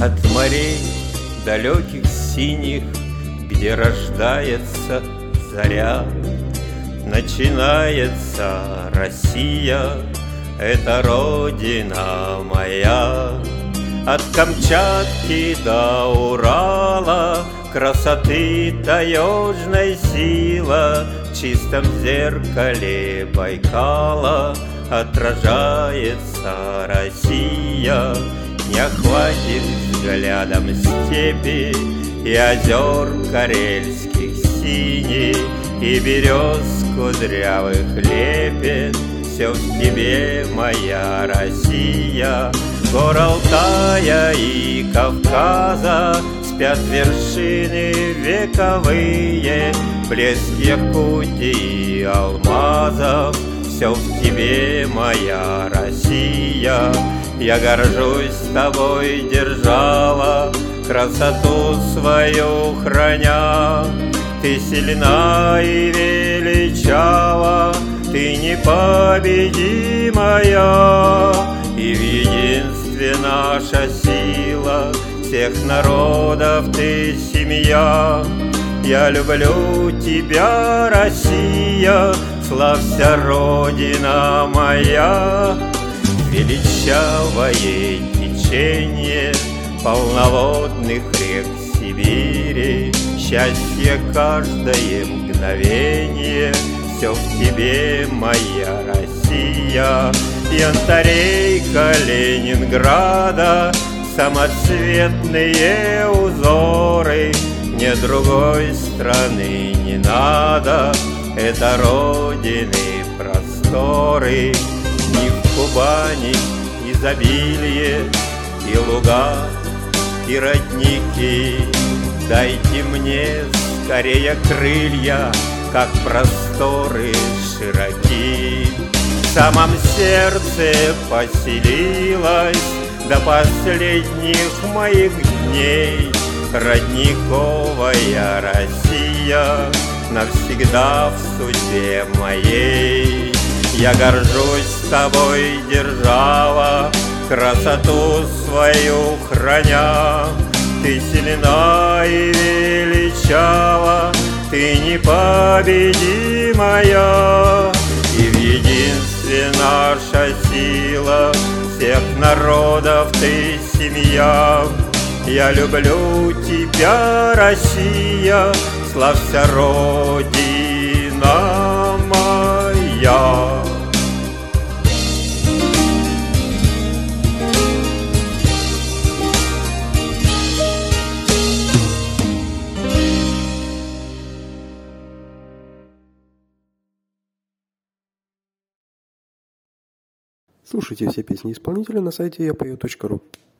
От морей далеких синих, где рождается заря, начинается Россия, это родина моя. От Камчатки до Урала красоты таежной сила в чистом зеркале Байкала отражается Россия. Не охватит взглядом степи и озер карельских синих, и берез кудрявых лепет. Все в тебе, моя Россия. Гор Алтая и Кавказа спят вершины вековые, блеск Якутии и алмазов. Все в тебе, моя Россия. Я горжусь тобой, держава, красоту свою храня. Ты сильна и величава, ты непобедимая, и в единстве наша сила, всех народов ты семья. Я люблю тебя, Россия, славься, Родина моя. Величавое течение полноводных рек Сибири, счастье каждое мгновение, все в тебе, моя Россия. Янтарей Калининграда, самоцветные узоры, мне другой страны не надо, это родины просторы. Ни в Кубани изобилие и луга, и родники. Дайте мне скорее крылья, как просторы широки. В самом сердце поселилась до последних моих дней родниковая Россия, навсегда в судьбе моей. Я горжусь тобой, держава, красоту свою храня. Ты сильна и величава, ты непобедимая, и в единстве наша сила, всех народов ты семья. Я люблю тебя, Россия, славься, Родина моя. Слушайте все песни исполнителя на сайте yapою.ru.